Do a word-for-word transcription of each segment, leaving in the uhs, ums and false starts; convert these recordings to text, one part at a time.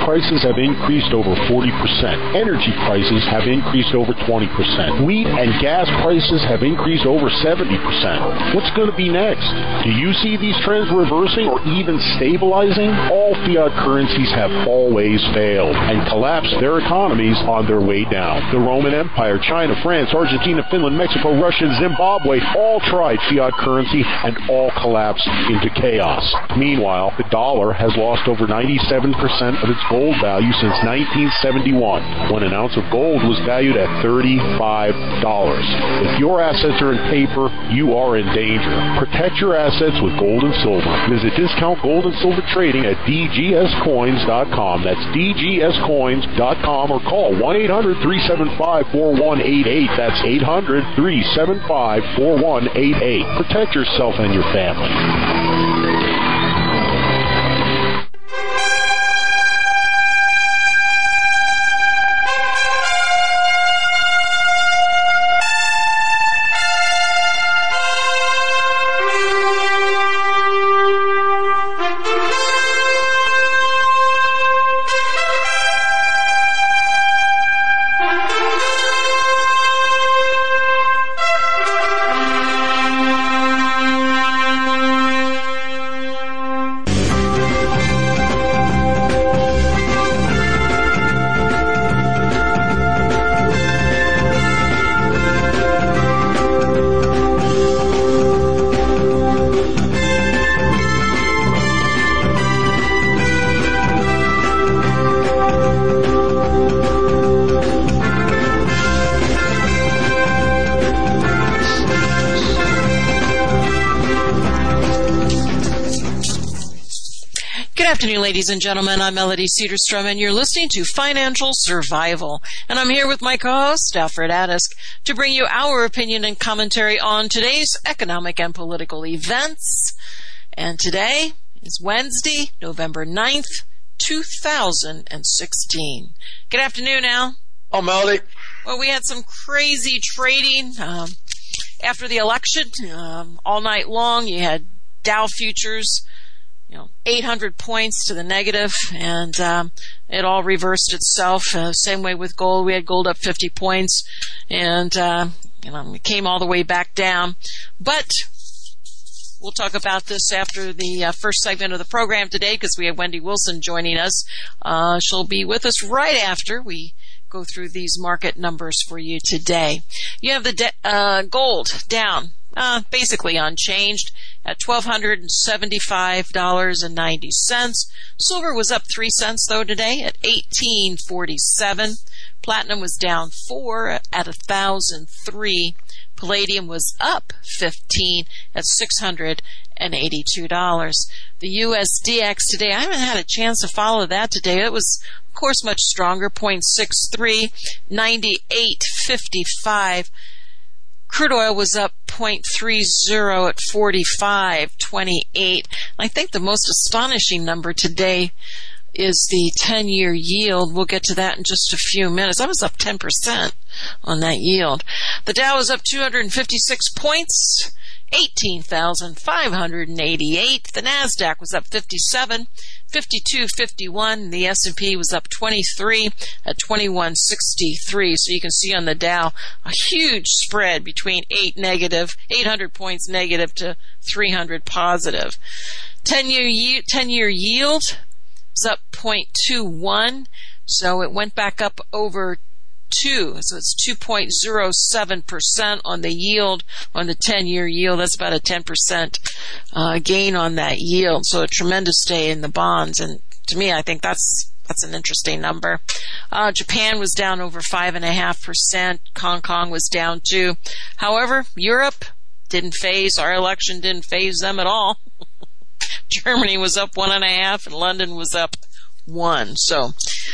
prices have increased over forty percent. Energy prices have increased over twenty percent. Wheat and gas prices have increased over seventy percent. What's going to be next? Do you see these trends reversing or even stabilizing? All fiat currencies have always failed and collapsed their economies on their way down. The Roman Empire, China, France, Argentina, Finland, Mexico, Russia, Zimbabwe all tried fiat currency and all collapsed into chaos. Meanwhile, the dollar has lost over ninety-seven percent of its gold value since nineteen seventy-one, when an ounce of gold was valued at thirty-five dollars. If your assets are in paper, you are in danger. Protect your assets with gold and silver. Visit Discount Gold and Silver Trading at d g s coins dot com. That's d g s coins dot com, or call one eight hundred, three seven five, four one eight eight. That's eight hundred, three seven five, four one eight eight. Protect yourself and your family. Ladies and gentlemen, I'm Melody Cedarstrom, and you're listening to Financial Survival. And I'm here with my co-host, Alfred Adisk, to bring you our opinion and commentary on today's economic and political events. And today is Wednesday, November ninth, two thousand sixteen. Good afternoon, Al. Oh, Melody. Well, we had some crazy trading um, after the election. Um, all night long, you had Dow futures, you know, eight hundred points to the negative, and um, it all reversed itself. Uh, same way with gold. We had gold up fifty points, and uh, you know, we came all the way back down. But we'll talk about this after the uh, first segment of the program today, because we have Wendy Wilson joining us. Uh, she'll be with us right after we go through these market numbers for you today. You have the de- uh, gold down, uh, basically unchanged, at one thousand two hundred seventy-five dollars and ninety cents. Silver was up three cents, though, today at eighteen forty-seven. Platinum was down four at one thousand three. Palladium was up fifteen at six hundred eighty-two dollars. The U S D X today, I haven't had a chance to follow that today. It was, of course, much stronger, zero point six three, ninety-eight fifty-five. Crude oil was up zero point three zero at forty-five twenty-eight. I think the most astonishing number today is the ten-year yield. We'll get to that in just a few minutes. I was up ten percent on that yield. The Dow was up two hundred fifty-six points, eighteen thousand five hundred eighty-eight. The NASDAQ was up fifty-seven, fifty-two fifty-one. The S and P was up twenty-three at twenty-one sixty-three. So you can see on the Dow a huge spread between eight negative, eight hundred points negative to three hundred positive. ten-year ye- ten-year yield was up zero point two one. So it went back up over two. So it's two point zero seven percent on the yield, on the ten-year yield. That's about a ten percent uh, gain on that yield. So a tremendous day in the bonds. And to me, I think that's that's an interesting number. Uh, Japan was down over five point five percent. Hong Kong was down too. However, Europe didn't phase. Our election didn't phase them at all. Germany was up one and a half, and London was up one. So,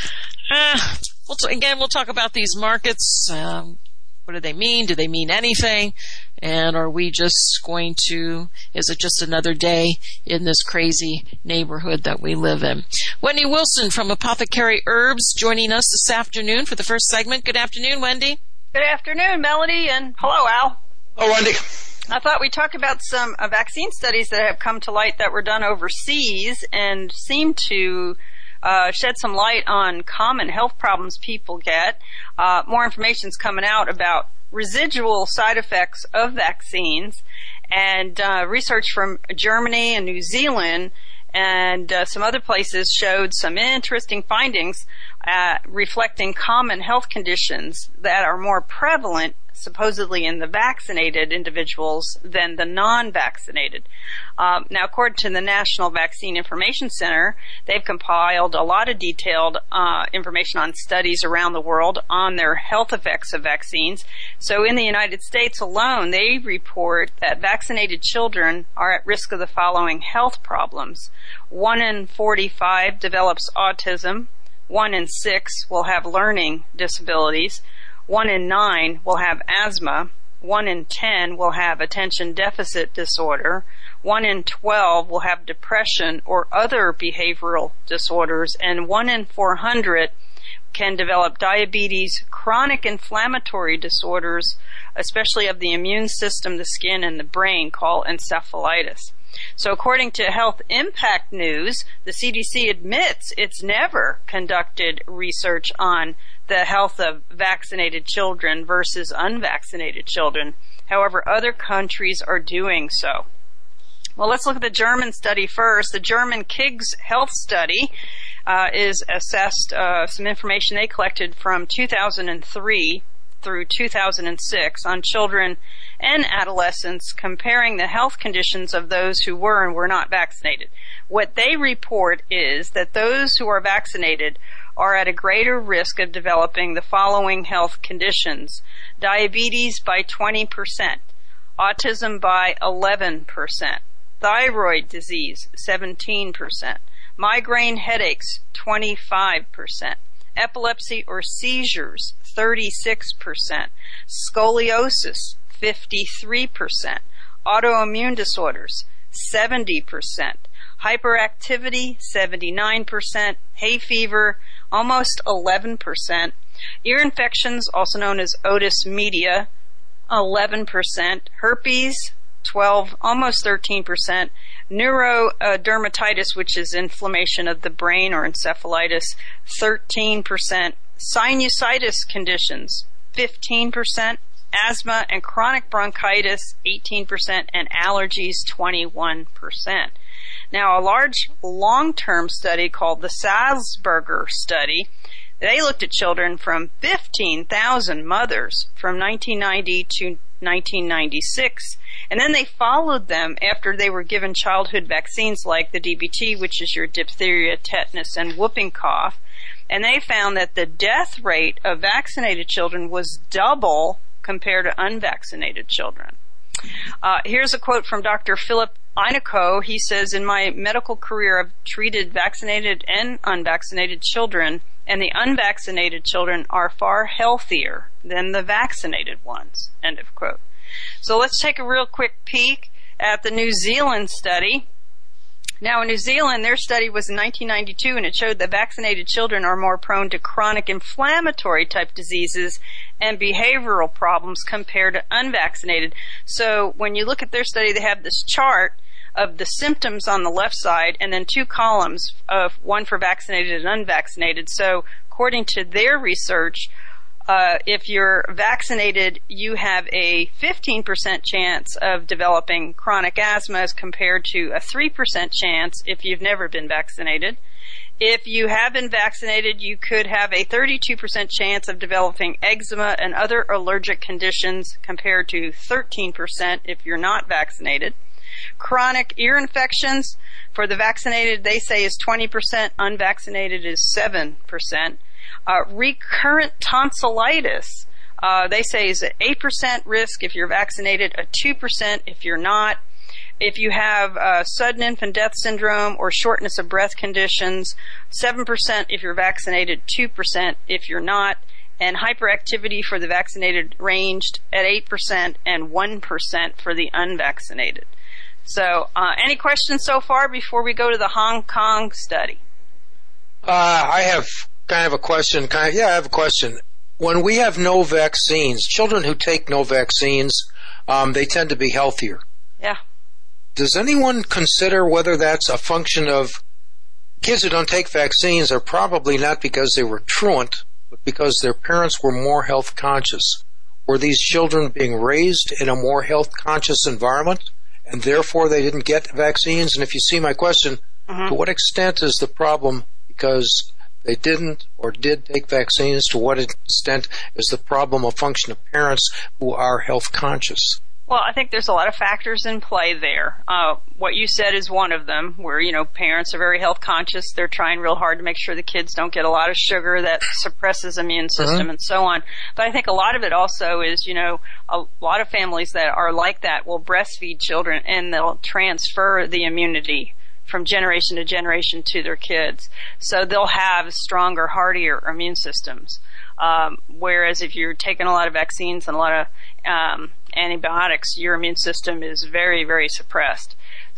uh, we'll t- again, we'll talk about these markets. Um, what do they mean? Do they mean anything? And are we just going to, is it just another day in this crazy neighborhood that we live in? Wendy Wilson from Apothecary Herbs joining us this afternoon for the first segment. Good afternoon, Wendy. Good afternoon, Melody, and hello, Al. Hello, Wendy. I thought we'd talk about some uh, vaccine studies that have come to light that were done overseas and seem to uh, shed some light on common health problems people get. Uh, more information's coming out about residual side effects of vaccines, and uh, research from Germany and New Zealand and uh, some other places showed some interesting findings uh, reflecting common health conditions that are more prevalent supposedly in the vaccinated individuals than the non-vaccinated. Um, now, according to the National Vaccine Information Center, they've compiled a lot of detailed uh, information on studies around the world on their health effects of vaccines. So in the United States alone, they report that vaccinated children are at risk of the following health problems. One in forty-five develops autism. One in six will have learning disabilities. One in nine will have asthma. One in ten will have attention deficit disorder. One in twelve will have depression or other behavioral disorders. And one in four hundred can develop diabetes, chronic inflammatory disorders, especially of the immune system, the skin, and the brain, called encephalitis. So according to Health Impact News, the C D C admits it's never conducted research on the health of vaccinated children versus unvaccinated children. However, other countries are doing so. Well, let's look at the German study first. The German Kigs Health Study uh, is assessed uh, some information they collected from two thousand three through two thousand six on children and adolescents, comparing the health conditions of those who were and were not vaccinated. What they report is that those who are vaccinated are at a greater risk of developing the following health conditions: diabetes by twenty percent, autism by eleven percent, thyroid disease seventeen percent, migraine headaches twenty-five percent, epilepsy or seizures thirty-six percent, scoliosis fifty-three percent, autoimmune disorders seventy percent, hyperactivity seventy-nine percent, hay fever almost eleven percent, ear infections, also known as otis media, eleven percent, herpes twelve, almost thirteen percent, neurodermatitis, which is inflammation of the brain or encephalitis, thirteen percent, sinusitis conditions, fifteen percent, asthma and chronic bronchitis, eighteen percent, and allergies, twenty-one percent. Now, a large long-term study called the Salzburger study, they looked at children from fifteen thousand mothers from nineteen ninety to nineteen ninety-six, and then they followed them after they were given childhood vaccines like the D B T, which is your diphtheria, tetanus, and whooping cough, and they found that the death rate of vaccinated children was double compared to unvaccinated children. Uh, here's a quote from Doctor Philip Einico. He says, "In my medical career, I've treated vaccinated and unvaccinated children, and the unvaccinated children are far healthier than the vaccinated ones." End of quote. So let's take a real quick peek at the New Zealand study. Now, in New Zealand, their study was in nineteen ninety-two, and it showed that vaccinated children are more prone to chronic inflammatory type diseases and behavioral problems compared to unvaccinated. So when you look at their study, they have this chart of the symptoms on the left side and then two columns of one for vaccinated and unvaccinated. So according to their research, Uh, if you're vaccinated, you have a fifteen percent chance of developing chronic asthma as compared to a three percent chance if you've never been vaccinated. If you have been vaccinated, you could have a thirty-two percent chance of developing eczema and other allergic conditions compared to thirteen percent if you're not vaccinated. Chronic ear infections for the vaccinated, they say, is twenty percent. Unvaccinated is seven percent. Uh, recurrent tonsillitis, uh, they say, is an eight percent risk if you're vaccinated, a two percent if you're not. If you have uh, sudden infant death syndrome or shortness of breath conditions, seven percent if you're vaccinated, two percent if you're not. And hyperactivity for the vaccinated ranged at eight percent and one percent for the unvaccinated. So, uh, any questions so far before we go to the Hong Kong study? Uh, I have kind of a question. Kind of, yeah, I have a question. When we have no vaccines, children who take no vaccines, um, they tend to be healthier. Yeah. Does anyone consider whether that's a function of kids who don't take vaccines are probably not because they were truant, but because their parents were more health conscious. Were these children being raised in a more health conscious environment, and therefore they didn't get vaccines? And if you see my question, mm-hmm. to what extent is the problem because they didn't or did take vaccines? To what extent is the problem a function of parents who are health conscious? Well, I think there's a lot of factors in play there. Uh, what you said is one of them, where, you know, parents are very health conscious. They're trying real hard to make sure the kids don't get a lot of sugar that suppresses immune system mm-hmm. and so on. But I think a lot of it also is, you know, a lot of families that are like that will breastfeed children and they'll transfer the immunity from generation to generation to their kids. So they'll have stronger, hardier immune systems. Um, whereas if you're taking a lot of vaccines and a lot of um, antibiotics, your immune system is very, very suppressed.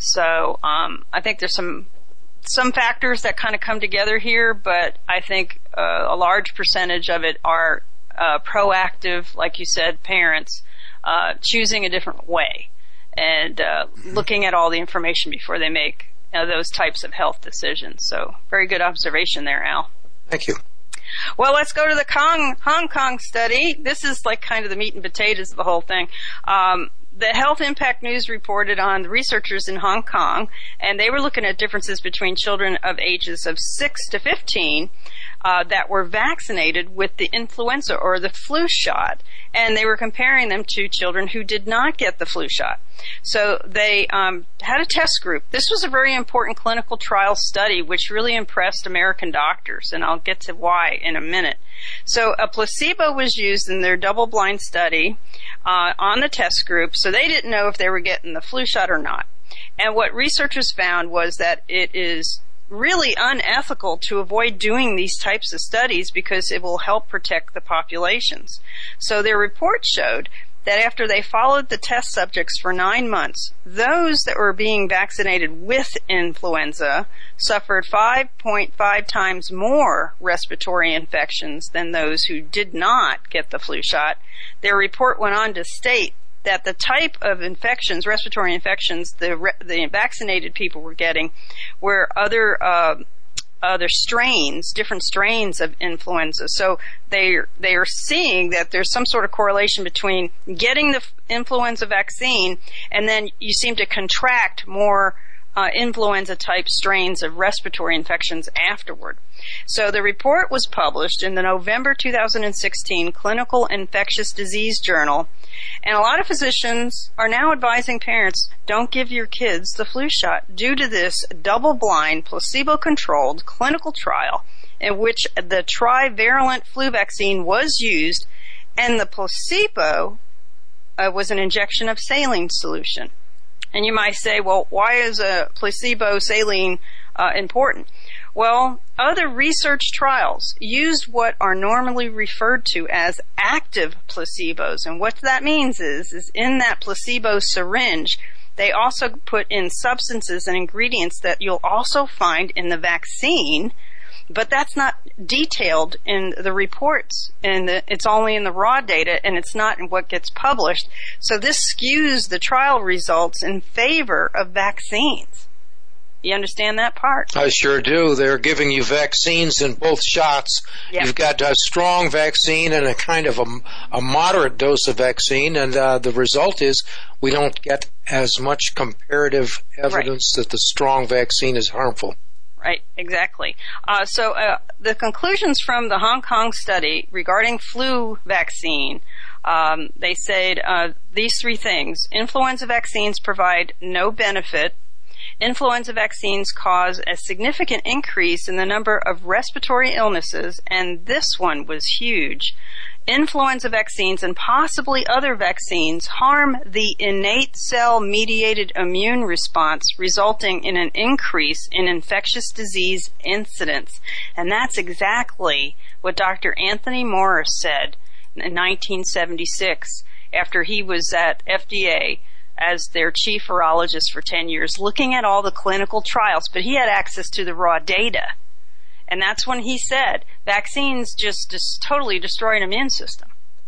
So um, I think there's some some factors that kind of come together here, but I think uh, a large percentage of it are uh, proactive, like you said, parents uh, choosing a different way and uh, looking at all the information before they make uh, those types of health decisions. So very good observation there, Al. Thank you. Well, let's go to the Kong, Hong Kong study. This is like kind of the meat and potatoes of the whole thing. Um, the Health Impact News reported on the researchers in Hong Kong, and they were looking at differences between children of ages of six to fifteen uh, that were vaccinated with the influenza or the flu shot, and they were comparing them to children who did not get the flu shot. So they um, had a test group. This was a very important clinical trial study which really impressed American doctors, and I'll get to why in a minute. So a placebo was used in their double-blind study uh, on the test group, so they didn't know if they were getting the flu shot or not. And what researchers found was that it is really unethical to avoid doing these types of studies because it will help protect the populations. So their report showed that after they followed the test subjects for nine months, those that were being vaccinated with influenza suffered five point five times more respiratory infections than those who did not get the flu shot. Their report went on to state that the type of infections, respiratory infections, the re- the vaccinated people were getting were other uh, other strains, different strains of influenza. So they they are seeing that there's some sort of correlation between getting the f- influenza vaccine and then you seem to contract more uh, influenza-type strains of respiratory infections afterward. So the report was published in the November two thousand sixteen Clinical Infectious Disease Journal, and a lot of physicians are now advising parents, don't give your kids the flu shot due to this double-blind, placebo-controlled clinical trial in which the trivalent flu vaccine was used and the placebo uh, was an injection of saline solution. And you might say, well, why is a placebo saline uh, important? Well, other research trials used what are normally referred to as active placebos. And what that means is, is in that placebo syringe, they also put in substances and ingredients that you'll also find in the vaccine, but that's not detailed in the reports. And it's only in the raw data, and it's not in what gets published. So this skews the trial results in favor of vaccines. You understand that part? I sure do. They're giving you vaccines in both shots. Yep. You've got a strong vaccine and a kind of a, a moderate dose of vaccine, and uh, the result is we don't get as much comparative evidence right. that the strong vaccine is harmful. Right, exactly. Uh, so uh, the conclusions from the Hong Kong study regarding flu vaccine, um, they said uh, these three things. Influenza vaccines provide no benefit. Influenza vaccines cause a significant increase in the number of respiratory illnesses, and this one was huge. Influenza vaccines and possibly other vaccines harm the innate cell-mediated immune response, resulting in an increase in infectious disease incidence. And that's exactly what Doctor Anthony Morris said in nineteen seventy-six after he was at F D A as their chief virologist for ten years, looking at all the clinical trials, but he had access to the raw data. And that's when he said, vaccines just, just totally destroy an immune system.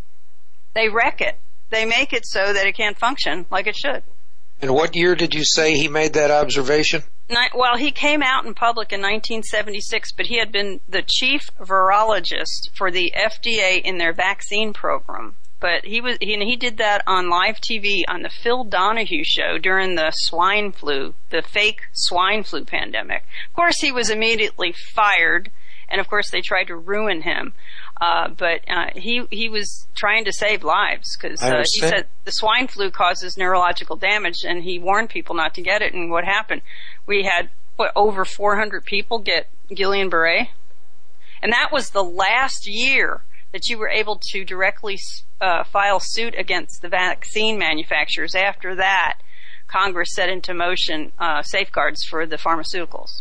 They wreck it. They make it so that it can't function like it should. And what year did you say he made that observation? Well, he came out in public in nineteen seventy-six, but he had been the chief virologist for the F D A in their vaccine program. But he was he, he did that on live T V on the Phil Donahue show during the swine flu, the fake swine flu pandemic. Of course, he was immediately fired, and of course they tried to ruin him. Uh, but uh, he he was trying to save lives because uh, he said the swine flu causes neurological damage, and he warned people not to get it. And what happened? We had what over four hundred people get Guillain-Barré, and that was the last year that you were able to directly uh, file suit against the vaccine manufacturers. After that, Congress set into motion uh, safeguards for the pharmaceuticals.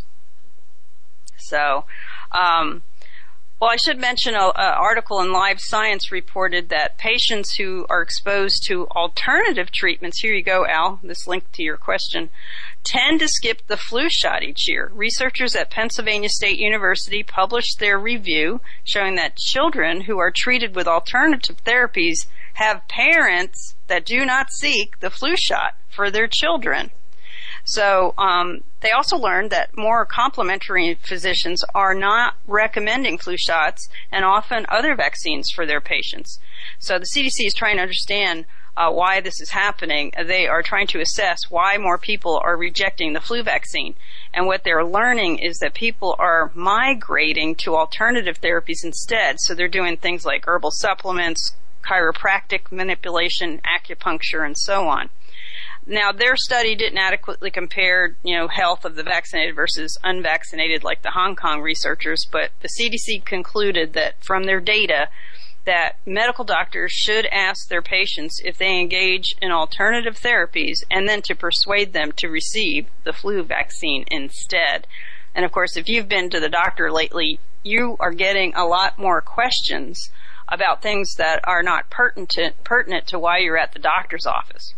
So, um, well, I should mention an article in Live Science reported that patients who are exposed to alternative treatments, here you go, Al, this link to your question, tend to skip the flu shot each year. Researchers at Pennsylvania State University published their review showing that children who are treated with alternative therapies have parents that do not seek the flu shot for their children. So um, they also learned that more complementary physicians are not recommending flu shots and often other vaccines for their patients. So the C D C is trying to understand uh, why this is happening. They are trying to assess why more people are rejecting the flu vaccine. And what they're learning is that people are migrating to alternative therapies instead. So they're doing things like herbal supplements, chiropractic manipulation, acupuncture, and so on. Now, their study didn't adequately compare, you know, health of the vaccinated versus unvaccinated like the Hong Kong researchers, but the C D C concluded that from their data that medical doctors should ask their patients if they engage in alternative therapies and then to persuade them to receive the flu vaccine instead. And of course, if you've been to the doctor lately, you are getting a lot more questions about things that are not pertinent, pertinent to why you're at the doctor's office.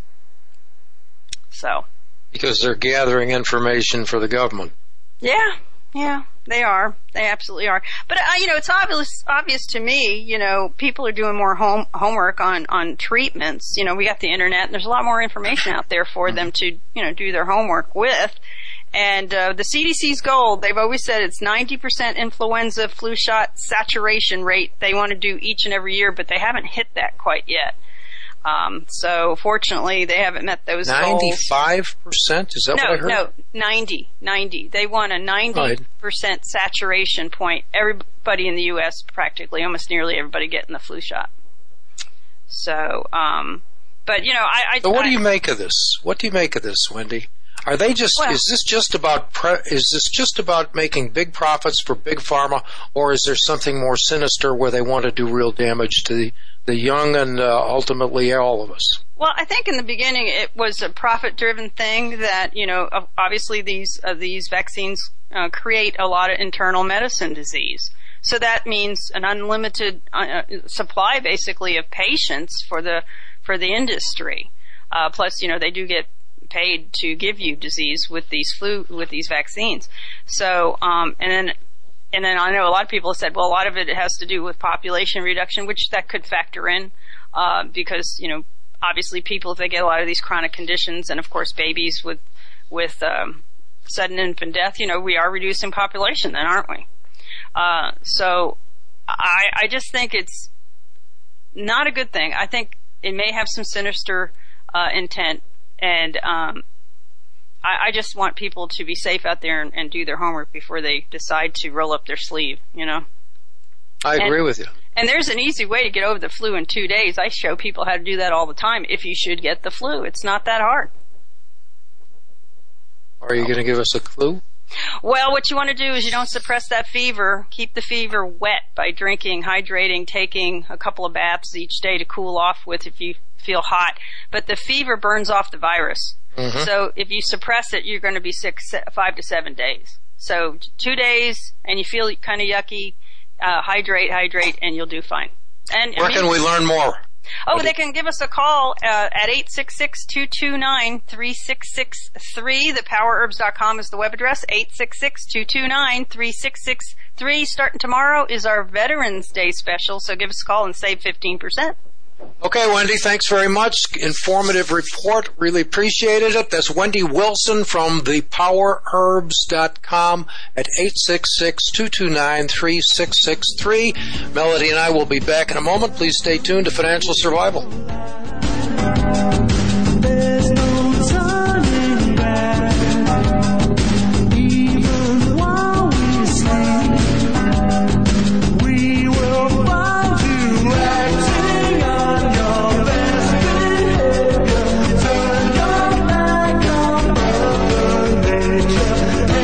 So, because they're gathering information for the government. Yeah, yeah, they are. They absolutely are. But uh, you know, it's obvious obvious to me. You know, people are doing more home homework on on treatments. You know, we got the internet, and there's a lot more information out there for them to you know do their homework with. And uh, the C D C's goal, they've always said it's ninety percent influenza flu shot saturation rate they want to do each and every year, but they haven't hit that quite yet. Um, so fortunately, they haven't met those ninety-five percent? Is that no, what I heard? No, ninety, ninety. They want a ninety percent right. saturation point. Everybody in the U S, practically, almost nearly everybody getting the flu shot. So, um, but you know, I, I So what I, do you make of this? What do you make of this, Wendy? Are they just, well, is this just about, pre, is this just about making big profits for big pharma, or is there something more sinister where they want to do real damage to the, the young and uh, ultimately all of us? Well, I think in the beginning it was a profit-driven thing that, you know, obviously these, uh, these vaccines uh, create a lot of internal medicine disease. So that means an unlimited uh, supply, basically, of patients for the, for the industry. Uh, plus, you know, they do get paid to give you disease with these flu with these vaccines. So um and then and then I know a lot of people have said, well, a lot of it has to do with population reduction, which that could factor in uh because you know obviously people, if they get a lot of these chronic conditions, and of course babies with with um sudden infant death, you know we are reducing population then, aren't we? Uh so I I just think it's not a good thing. I think it may have some sinister uh intent. And um, I, I just want people to be safe out there and, and do their homework before they decide to roll up their sleeve, you know. I agree and, with you. And there's an easy way to get over the flu in two days. I show people how to do that all the time if you should get the flu. It's not that hard. Are you going to give us a clue? Well, what you want to do is you don't suppress that fever. Keep the fever wet by drinking, hydrating, taking a couple of baths each day to cool off with if you feel hot. But the fever burns off the virus. Mm-hmm. So if you suppress it, you're going to be sick five to seven days. So two days and you feel kind of yucky, uh, hydrate, hydrate, and you'll do fine. And Where I mean, can we learn more? Oh, they can give us a call uh, at eight six six, two two nine, three six six three. The power herbs dot com is the web address, eight six six, two two nine, three six six three. Starting tomorrow is our Veterans Day special, so give us a call and save fifteen percent. Okay, Wendy, thanks very much. Informative report. Really appreciated it. That's Wendy Wilson from the power herbs dot com at eight six six, two two nine, three six six three. Melody and I will be back in a moment. Please stay tuned to Financial Survival. There's no turning back. Even while we sleep, we will find you acting on your best behavior. Turn your back on Mother Nature.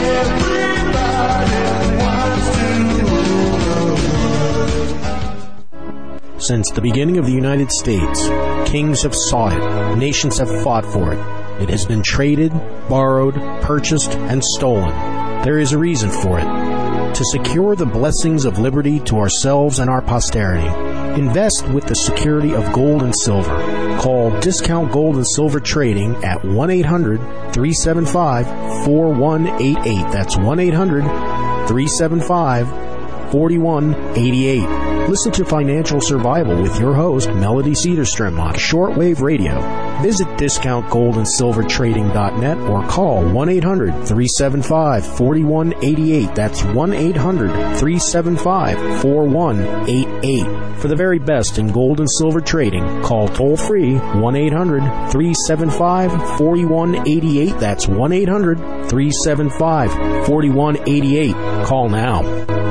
Everybody wants to. Since the beginning of the United States, kings have sought it, nations have fought for it. It has been traded, borrowed, purchased, and stolen. There is a reason for it. To secure the blessings of liberty to ourselves and our posterity, invest with the security of gold and silver. Call Discount Gold and Silver Trading at one eight hundred, three seven five, four one eight eight. That's one eight hundred, three seven five, four one eight eight. Listen to Financial Survival with your host, Melody Cedarstrom, on shortwave radio. Visit discount gold and silver trading dot net or call one eight hundred, three seven five, four one eight eight. That's one eight hundred, three seven five, four one eight eight. For the very best in gold and silver trading, call toll-free one eight hundred, three seven five, four one eight eight. That's one eight hundred, three seven five, four one eight eight. Call now.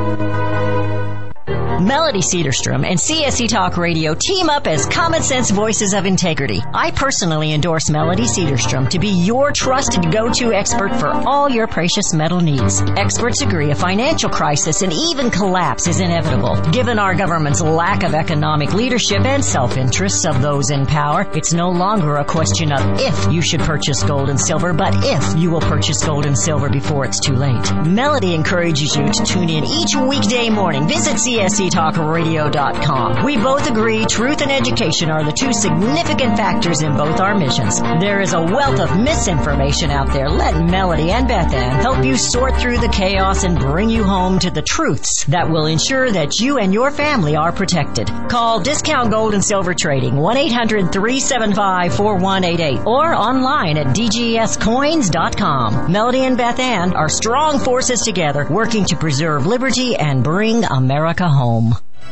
Melody Cedarstrom and C S C Talk Radio team up as common sense voices of integrity. I personally endorse Melody Cedarstrom to be your trusted go-to expert for all your precious metal needs. Experts agree a financial crisis and even collapse is inevitable. Given our government's lack of economic leadership and self-interests of those in power, it's no longer a question of if you should purchase gold and silver, but if you will purchase gold and silver before it's too late. Melody encourages you to tune in each weekday morning. Visit C S C talk radio dot com. We both agree truth and education are the two significant factors in both our missions. There is a wealth of misinformation out there. Let Melody and Beth Ann help you sort through the chaos and bring you home to the truths that will ensure that you and your family are protected. Call Discount Gold and Silver Trading one eight hundred, three seven five, four one eight eight or online at d g s coins dot com. Melody and Beth Ann are strong forces together working to preserve liberty and bring America home.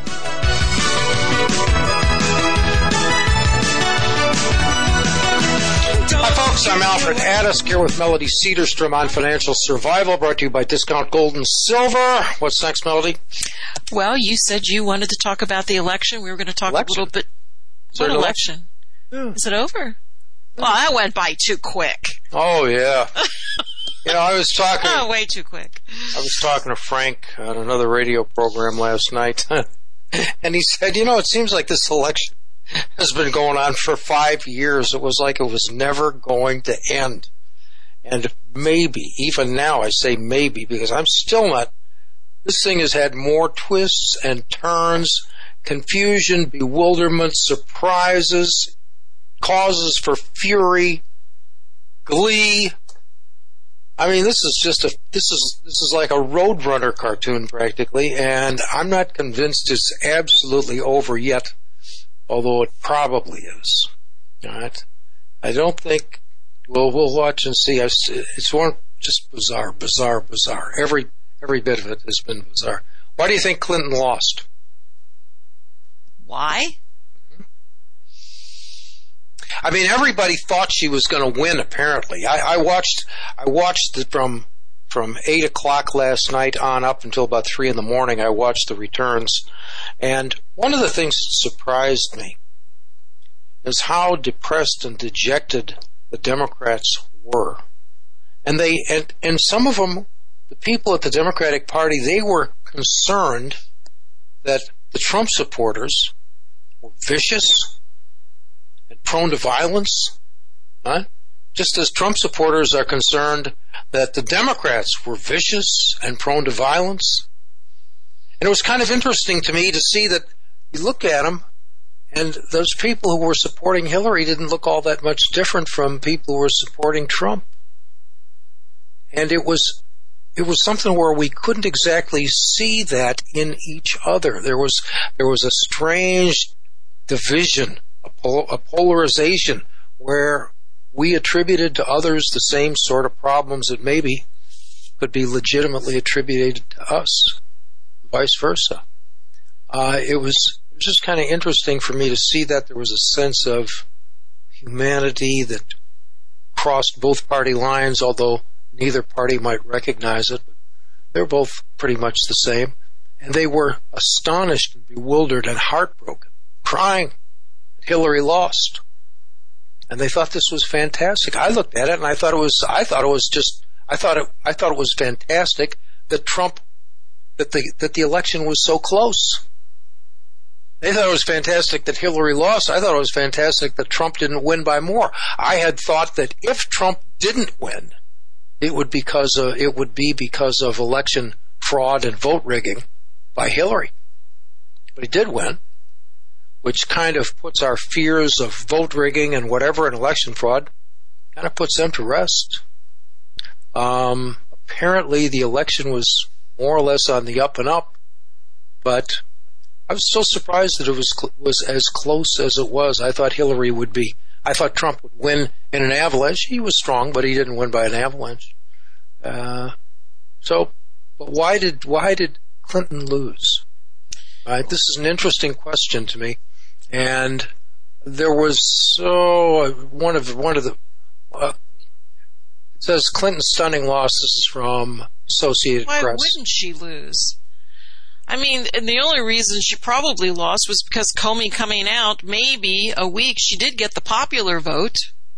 Hi folks, I'm Alfred Addis here with Melody Cedarstrom on Financial Survival, brought to you by Discount Gold and Silver. What's next, Melody? Well, you said you wanted to talk about the election. We were going to talk election? a little bit. Is What it election? Yeah. Is it over? Well, that went by too quick. Oh, yeah. You know, I was talking... Oh, way too quick. I was talking to Frank on another radio program last night, and he said, you know, it seems like this election has been going on for five years. It was like it was never going to end. And maybe, even now I say maybe, because I'm still not, this thing has had more twists and turns, confusion, bewilderment, surprises, causes for fury, glee. I mean, this is just a, this is, this is like a Roadrunner cartoon practically, and I'm not convinced it's absolutely over yet, although it probably is. All right? I don't think, well, we'll watch and see. It's one, just bizarre, bizarre, bizarre. Every, every bit of it has been bizarre. Why do you think Clinton lost? Why? I mean, everybody thought she was going to win. Apparently, I, I watched. I watched it from from eight o'clock last night on up until about three in the morning. I watched the returns, and one of the things that surprised me is how depressed and dejected the Democrats were, and they and and some of them, the people at the Democratic Party, they were concerned that the Trump supporters were vicious and prone to violence, huh? Just as Trump supporters are concerned that the Democrats were vicious and prone to violence. And it was kind of interesting to me to see that you look at them, and those people who were supporting Hillary didn't look all that much different from people who were supporting Trump. And it was it was something where we couldn't exactly see that in each other. There was there was a strange division, a, pol- a polarization where we attributed to others the same sort of problems that maybe could be legitimately attributed to us, vice versa. Uh, it was, it was just kind of interesting for me to see that there was a sense of humanity that crossed both party lines, although neither party might recognize it. They're both pretty much the same. And they were astonished and bewildered and heartbroken, crying that Hillary lost. And they thought this was fantastic. I looked at it and I thought it was, I thought it was just, I thought it, I thought it was fantastic that Trump, that the, that the election was so close. They thought it was fantastic that Hillary lost. I thought it was fantastic that Trump didn't win by more. I had thought that if Trump didn't win, it would because of, it would be because of election fraud and vote rigging by Hillary. But he did win, which kind of puts our fears of vote rigging and whatever in election fraud, kind of puts them to rest. Um, apparently the election was more or less on the up and up, but I was so surprised that it was was as close as it was. I thought Hillary would be, I thought Trump would win in an avalanche. He was strong, but he didn't win by an avalanche. Uh, so, but why did, why did Clinton lose? Right, this is an interesting question to me, and there was so uh, one of one of the uh, it says Clinton's stunning loss. This is from Associated Why Press. Why wouldn't she lose? I mean, and the only reason she probably lost was because Comey coming out maybe a week. She did get the popular vote.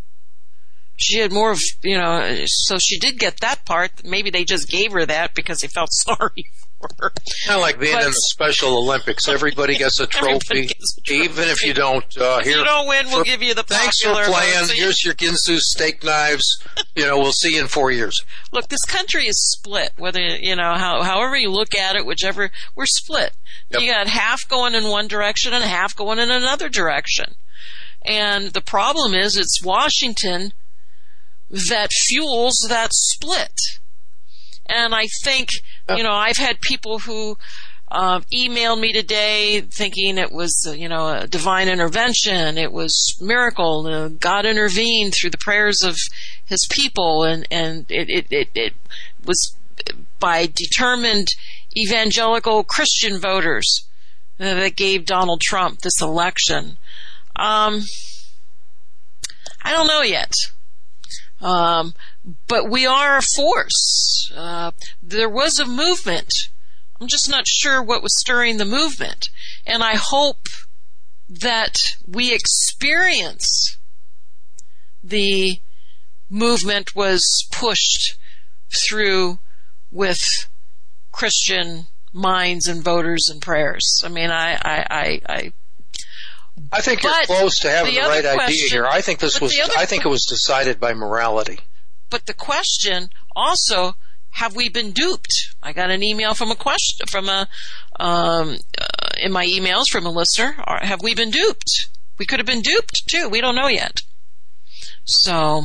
She had more of, you know, so she did get that part. Maybe they just gave her that because they felt sorry for her. Kind of like being But- in the Special Olympics. Everybody gets a trophy, Everybody gets a trophy. even if you don't. Uh, If here, you don't win, we'll for- give you the Thanks for popular vote. playing. So you- Here's your Ginsu steak knives. You know, we'll see you in four years. Look, this country is split. Whether you know how, however you look at it, whichever we're split. Yep. You got half going in one direction and half going in another direction. And the problem is, it's Washington that fuels that split. And I think, you know, I've had people who uh, emailed me today thinking it was, uh, you know, a divine intervention. It was miracle. Uh, God intervened through the prayers of His people, and and it it it, it was by determined evangelical Christian voters uh, that gave Donald Trump this election. Um, I don't know yet. Um, but we are a force. Uh, there was a movement. I'm just not sure what was stirring the movement. And I hope that we experience the movement was pushed through with Christian minds and voters and prayers. I mean, I, I, I, I I think you're But close to having the the, right other idea question- here. I think this but was. the other I think it was decided by morality. But the question also, have we been duped? I got an email from a question from a um, uh, in my emails from a listener. Or have we been duped? We could have been duped too. We don't know yet. So,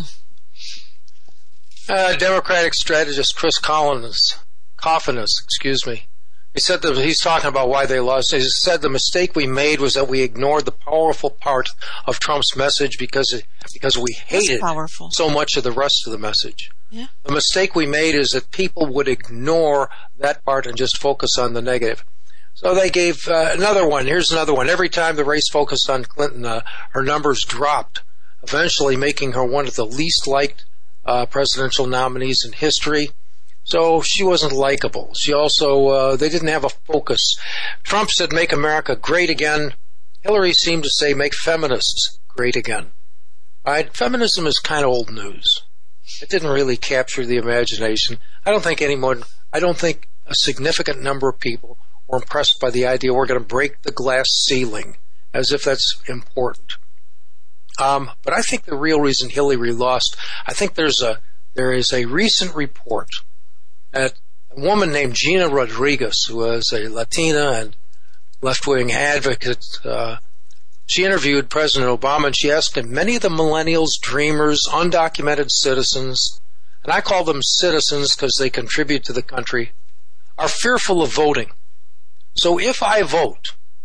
Uh, Democratic strategist Chris Collins, Coffinus, excuse me. He said that he's talking about why they lost. He said the mistake we made was that we ignored the powerful part of Trump's message because it, because we hated powerful. so much of the rest of the message. Yeah. The mistake we made is that people would ignore that part and just focus on the negative. So they gave uh, another one. Here's another one. Every time the race focused on Clinton, uh, her numbers dropped, eventually making her one of the least liked uh, presidential nominees in history. So she wasn't likable. She also, uh, they didn't have a focus. Trump said, make America great again. Hillary seemed to say, make feminists great again. All right? Feminism is kind of old news. It didn't really capture the imagination. I don't think anyone, I don't think a significant number of people were impressed by the idea we're going to break the glass ceiling, as if that's important. Um, but I think the real reason Hillary lost, I think there's a, there is a recent report that a woman named Gina Rodriguez, who was a Latina and left-wing advocate, uh, she interviewed President Obama and she asked him, many of the millennials, dreamers, undocumented citizens, and I call them citizens because they contribute to the country, are fearful of voting. So if I vote,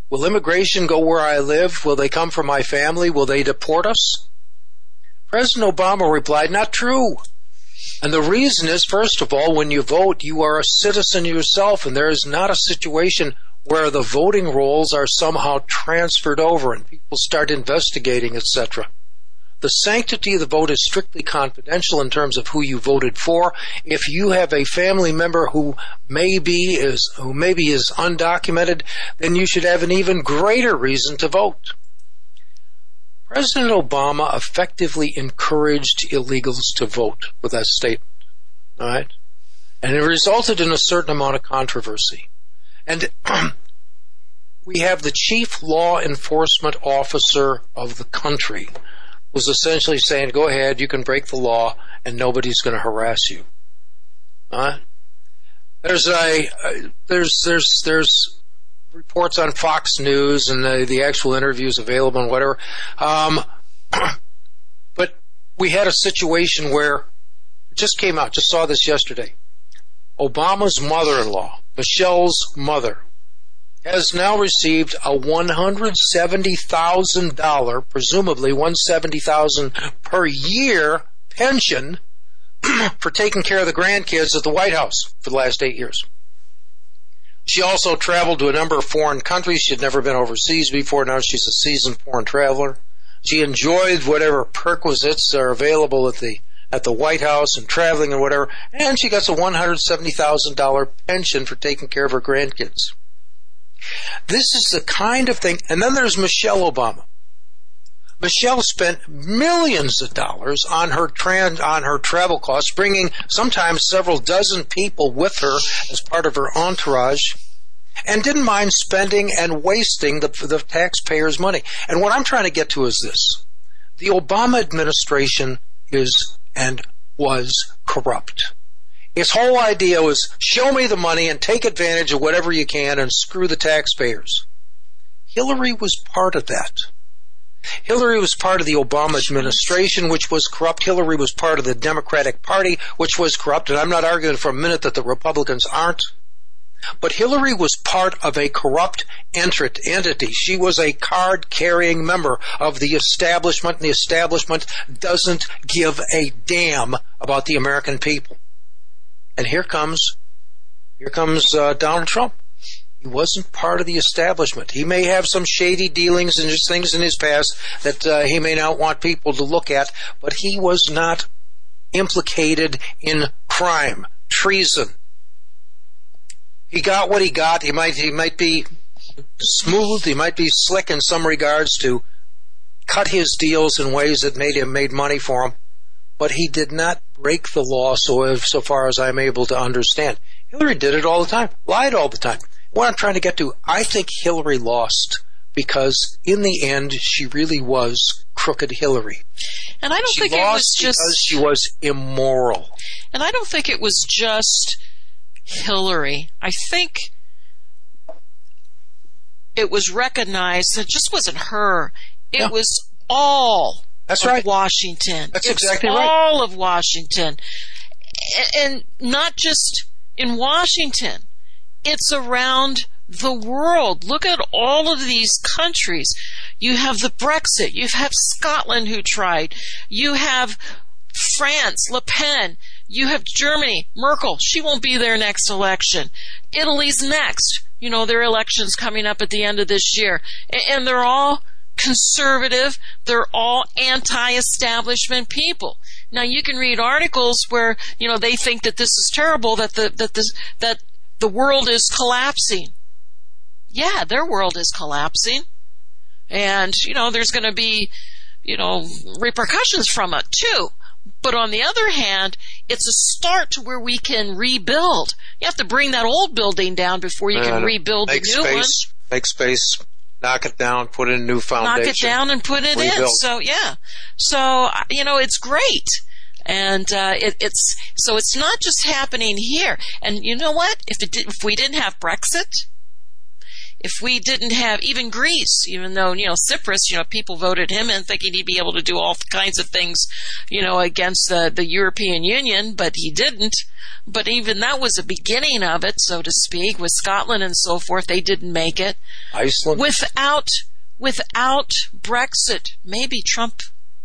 Will immigration go where I live? Will they come for my family? Will they deport us? President Obama replied, not true. And the reason is, first of all, when you vote, you are a citizen yourself, and there is not a situation where the voting rolls are somehow transferred over and people start investigating, et cetera. The sanctity of the vote is strictly confidential in terms of who you voted for. If you have a family member who maybe is who maybe is undocumented, then you should have an even greater reason to vote. President Obama effectively encouraged illegals to vote with that statement. All right? And it resulted in a certain amount of controversy. And we have the chief law enforcement officer of the country was essentially saying, go ahead, you can break the law, and nobody's going to harass you. Huh? There's a uh, there's there's there's reports on Fox News and the, the actual interviews available and whatever. Um, but we had a situation where it just came out. Just saw this yesterday. Obama's mother-in-law, Michelle's mother, has now received a one hundred seventy thousand dollars, presumably one hundred seventy thousand dollars per year pension for taking care of the grandkids at the White House for the last eight years. She also traveled to a number of foreign countries. She had never been overseas before. Now she's a seasoned foreign traveler. She enjoyed whatever perquisites are available at the at the White House and traveling and whatever, and she gets a one hundred seventy thousand dollars pension for taking care of her grandkids. This is the kind of thing. And then there's Michelle Obama. Michelle spent millions of dollars on her trans, on her travel costs, bringing sometimes several dozen people with her as part of her entourage, and didn't mind spending and wasting the, the taxpayers' money. And what I'm trying to get to is this. The Obama administration is and was corrupt. Its whole idea was show me the money and take advantage of whatever you can and screw the taxpayers. Hillary was part of that. Hillary was part of the Obama administration, which was corrupt. Hillary was part of the Democratic Party, which was corrupt. And I'm not arguing for a minute that the Republicans aren't. But Hillary was part of a corrupt entity. She was a card-carrying member of the establishment, and the establishment doesn't give a damn about the American people. And here comes, here comes uh, Donald Trump. He wasn't part of the establishment. He may have some shady dealings and just things in his past that uh, he may not want people to look at, but he was not implicated in crime, treason. He got what he got. He might he might be smooth. He might be slick in some regards to cut his deals in ways that made him made money for him. But he did not break the law so, if, so far as I'm able to understand. Hillary did it all the time, lied all the time. What I'm trying to get to, I think Hillary lost because in the end she really was crooked Hillary. And I don't she think it was just because she was immoral. And I don't think it was just Hillary. I think it was recognized that it just wasn't her. It yeah. was all That's of right. Washington. That's it's exactly all right. All of Washington. And not just in Washington. It's around the world. Look at all of these countries. You have the Brexit. You have Scotland who tried. You have France, Le Pen. You have Germany, Merkel. She won't be there next election. Italy's next. You know, their election's coming up at the end of this year. And they're all conservative. They're all anti-establishment people. Now, you can read articles where, you know, they think that this is terrible, that the, that this, that the world is collapsing. Yeah, their world is collapsing. And, you know, there's going to be, you know, repercussions from it too. But on the other hand, it's a start to where we can rebuild. You have to bring that old building down before you can rebuild the new one. Make space, knock it down, put in a new foundation. Knock it down and put it in. So, yeah. So, you know, it's great. And uh, it, it's so it's not just happening here. And you know what? If it did, if we didn't have Brexit, if we didn't have even Greece, even though, you know, Tsipras, you know, people voted him in thinking he'd be able to do all kinds of things, you know, against the, the European Union, but he didn't. But even that was a beginning of it, so to speak, with Scotland and so forth. They didn't make it. Iceland. Without, without Brexit, maybe Trump,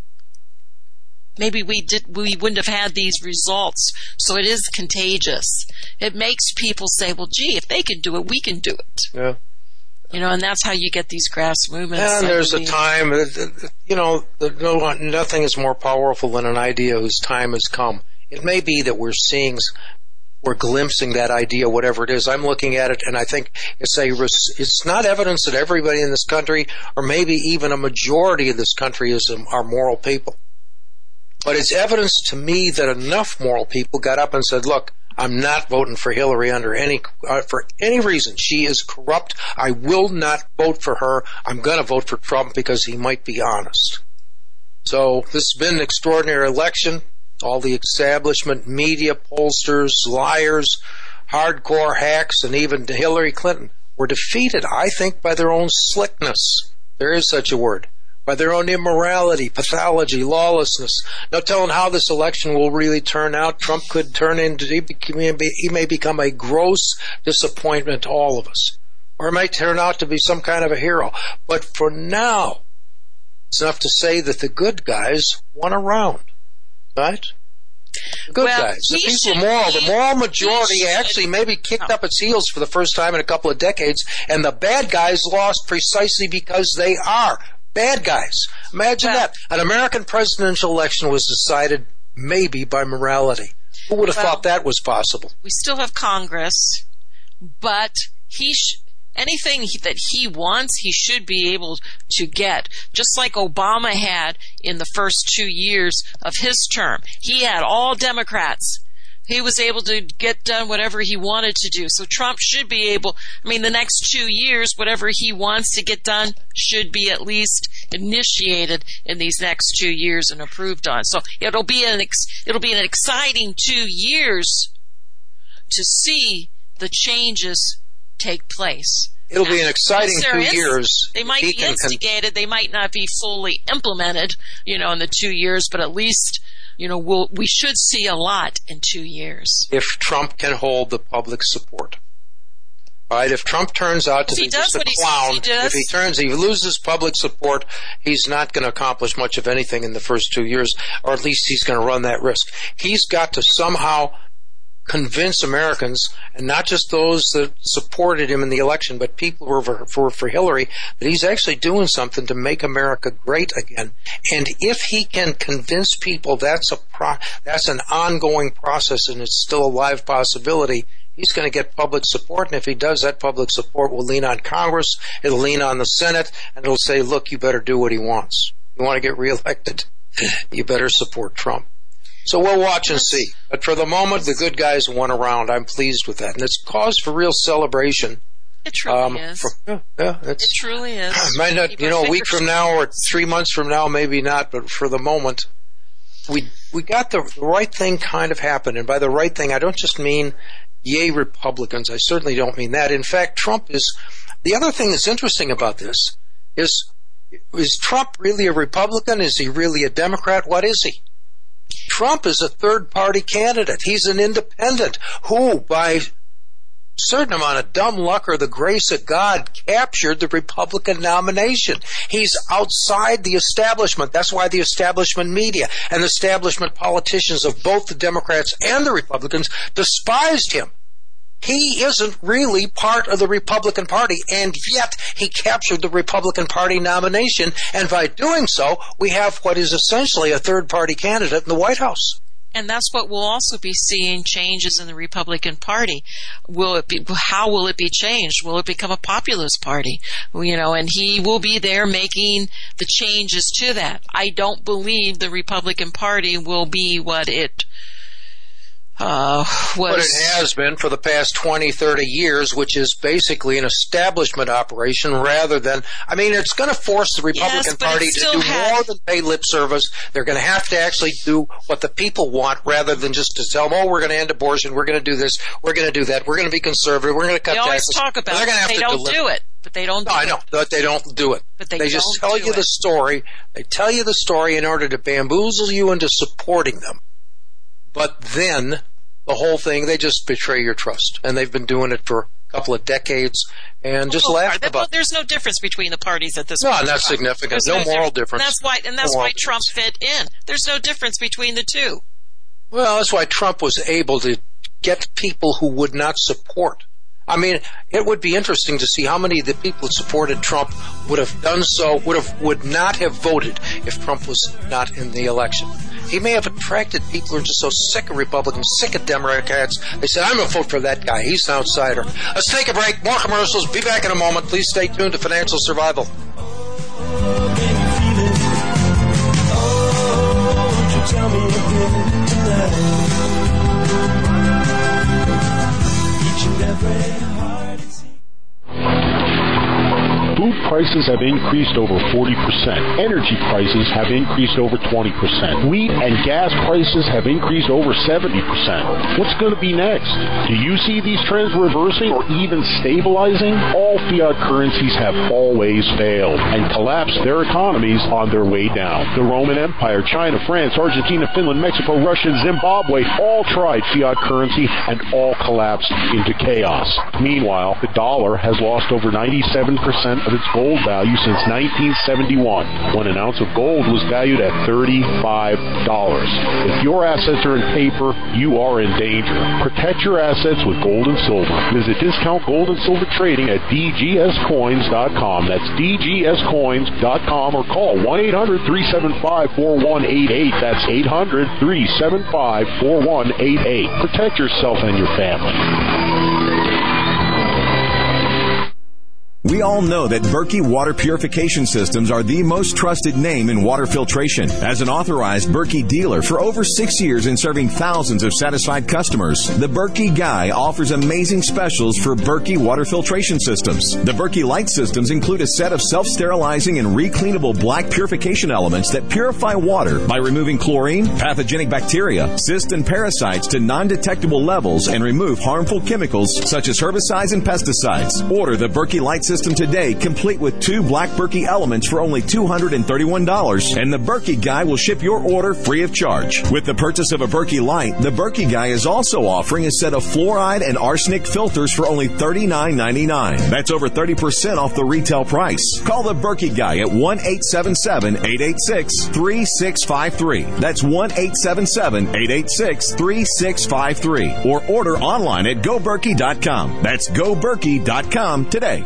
maybe we did, we wouldn't have had these results. So it is contagious. It makes people say, well, gee, if they can do it, we can do it. Yeah. You know, and that's how you get these grass movements. And there's a time, you know, no, nothing is more powerful than an idea whose time has come. It may be that we're seeing, we're glimpsing that idea, whatever it is. I'm looking at it, and I think it's a, it's not evidence that everybody in this country, or maybe even a majority of this country, is are moral people. But it's evidence to me that enough moral people got up and said, look, I'm not voting for Hillary under any, uh, for any reason. She is corrupt. I will not vote for her. I'm going to vote for Trump because he might be honest. So this has been an extraordinary election. All the establishment, media, pollsters, liars, hardcore hacks, and even Hillary Clinton were defeated, I think, by their own slickness. There is such a word. By their own immorality, pathology, lawlessness. No telling how this election will really turn out. Trump could turn into, he may become a gross disappointment to all of us. Or it might turn out to be some kind of a hero. But for now, it's enough to say that the good guys won a round. Right? The good well, guys. The people should, moral, the moral majority should, actually maybe kicked up its heels for the first time in a couple of decades, and the bad guys lost precisely because they are bad guys. Imagine well, that. An American presidential election was decided maybe by morality. Who would have well, thought that was possible? We still have Congress, but he sh- anything he, that he wants, he should be able to get, just like Obama had in the first two years of his term. He had all Democrats. He was able to get done whatever he wanted to do. So Trump should be able, I mean, the next two years, whatever he wants to get done should be at least initiated in these next two years and approved on. So it'll be an ex, it'll be an exciting two years to see the changes take place. It'll now, be an exciting two is, years. They might be instigated. They might not be fully implemented, you know, in the two years, but at least, you know, we'll, we should see a lot in two years. If Trump can hold the public support. Right? If Trump turns out to if be just a clown, he if he turns, he loses public support, he's not going to accomplish much of anything in the first two years, or at least he's going to run that risk. He's got to somehow convince Americans, and not just those that supported him in the election, but people who were for, for, for Hillary, that he's actually doing something to make America great again. And if he can convince people that's a pro, that's an ongoing process and it's still a live possibility, he's going to get public support. And if he does, that public support will lean on Congress, it'll lean on the Senate, and it'll say, look, you better do what he wants. You want to get reelected, you better support Trump. So we'll watch and see. But for the moment, the good guys won around. I'm pleased with that. And it's cause for real celebration. It truly um, is. For, yeah, yeah, it's, it truly is. Might not, you know, a week from now or three months from now, maybe not. But for the moment, we we got the, the right thing kind of happen. And by the right thing, I don't just mean, yay, Republicans. I certainly don't mean that. In fact, Trump is, the other thing that's interesting about this is, is Trump really a Republican? Is he really a Democrat? What is he? Trump is a third-party candidate. He's an independent who, by a certain amount of dumb luck or the grace of God, captured the Republican nomination. He's outside the establishment. That's why the establishment media and the establishment politicians of both the Democrats and the Republicans despised him. He isn't really part of the Republican Party, and yet he captured the Republican Party nomination, and by doing so, we have what is essentially a third-party candidate in the White House. And that's what we'll also be seeing, changes in the Republican Party. Will it be, how will it be changed? Will it become a populist party? You know, and he will be there making the changes to that. I don't believe the Republican Party will be what it Uh, was, what it has been for the past twenty, thirty years, which is basically an establishment operation rather than, I mean, it's going to force the Republican yes, Party to do had, more than pay lip service. They're going to have to actually do what the people want rather than just to tell them, oh, we're going to end abortion, we're going to do this, we're going to do that, we're going to be conservative, we're going to cut they always taxes. talk about they're going to have they to don't deliver. do it. but they don't. No, do I know it. that they don't do it. But they they just don't tell do you it. the story. They tell you the story in order to bamboozle you into supporting them. But then the whole thing, they just betray your trust, and they've been doing it for a couple of decades, and just Well, laugh there- about. There's no difference between the parties at this No, point. not significant. There's No moral difference. difference. And that's why, and that's No why moral Trump fit in. There's no difference between the two. Well, that's why Trump was able to get people who would not support. I mean, it would be interesting to see how many of the people that supported Trump would have done so, would have, would not have voted if Trump was not in the election. He may have attracted people who are just so sick of Republicans, sick of Democrats. They said, I'm going to vote for that guy. He's an outsider. Let's take a break. More commercials. Be back in a moment. Please stay tuned to Financial Survival. Tell me again tonight. Each and every heart is Food prices have increased over forty percent. Energy prices have increased over twenty percent. Wheat and gas prices have increased over seventy percent. What's going to be next? Do you see these trends reversing or even stabilizing? All fiat currencies have always failed and collapsed their economies on their way down. The Roman Empire, China, France, Argentina, Finland, Mexico, Russia, Zimbabwe all tried fiat currency and all collapsed into chaos. Meanwhile, the dollar has lost over ninety-seven percent of its gold value since nineteen seventy-one, when an ounce of gold was valued at thirty-five dollars. If your assets are in paper, you are in danger. Protect your assets with gold and silver. Visit Discount Gold and Silver Trading at D G S coins dot com. That's D G S coins dot com, or call one eight hundred three seven five four one eight eight. That's eight hundred three seven five four one eight eight. Protect yourself and your family. We all know that Berkey Water Purification Systems are the most trusted name in water filtration. As an authorized Berkey dealer for over six years and serving thousands of satisfied customers, the Berkey Guy offers amazing specials for Berkey Water Filtration Systems. The Berkey Light Systems include a set of self-sterilizing and recleanable black purification elements that purify water by removing chlorine, pathogenic bacteria, cysts, and parasites to non-detectable levels and remove harmful chemicals such as herbicides and pesticides. Order the Berkey Light System today, complete with two black Berkey elements for only two hundred thirty-one dollars, and the Berkey Guy will ship your order free of charge. With the purchase of a Berkey Light, the Berkey Guy is also offering a set of fluoride and arsenic filters for only thirty-nine ninety-nine. That's over thirty percent off the retail price. Call the Berkey Guy at one eight seven seven, eight eight six, three six five three. That's one eight seven seven, eight eight six, three six five three. Or order online at go berkey dot com. That's go berkey dot com today.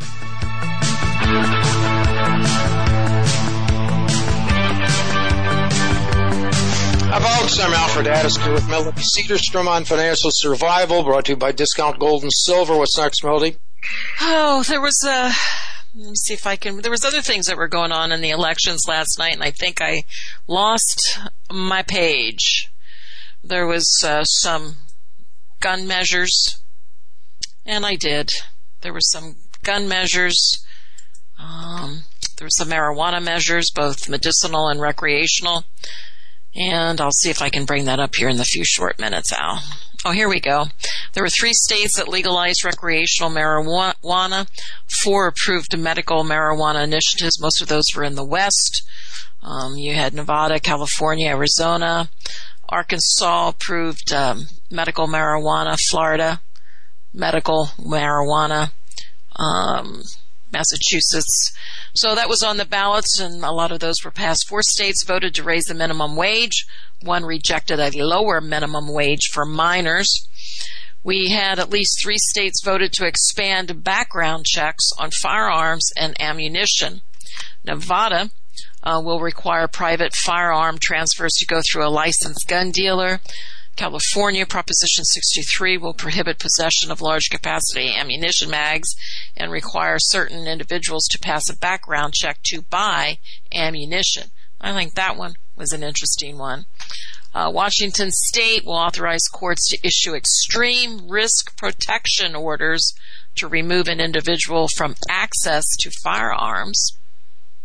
Hi, folks. I'm Alfred Addis here with Melody Cedarstrom on Financial Survival, brought to you by Discount Gold and Silver. What's next, Melody? Oh, there was a. Let me see if I can. There was other things that were going on in the elections last night, and I think I lost my page. There was uh, some gun measures, and I did. There were some gun measures. Um, there were some marijuana measures, both medicinal and recreational. And I'll see if I can bring that up here in the few short minutes, Al. Oh, here we go. There were three states that legalized recreational marijuana, four approved medical marijuana initiatives. Most of those were in the West. Um, you had Nevada, California, Arizona. Arkansas approved um, medical marijuana. Florida, medical marijuana. Um, Massachusetts. So that was on the ballots, and a lot of those were passed. Four states voted to raise the minimum wage. One rejected a lower minimum wage for minors. We had at least three states voted to expand background checks on firearms and ammunition. Nevada uh, will require private firearm transfers to go through a licensed gun dealer. California, Proposition sixty-three will prohibit possession of large capacity ammunition mags and require certain individuals to pass a background check to buy ammunition. I think that one was an interesting one. Uh, Washington State will authorize courts to issue extreme risk protection orders to remove an individual from access to firearms.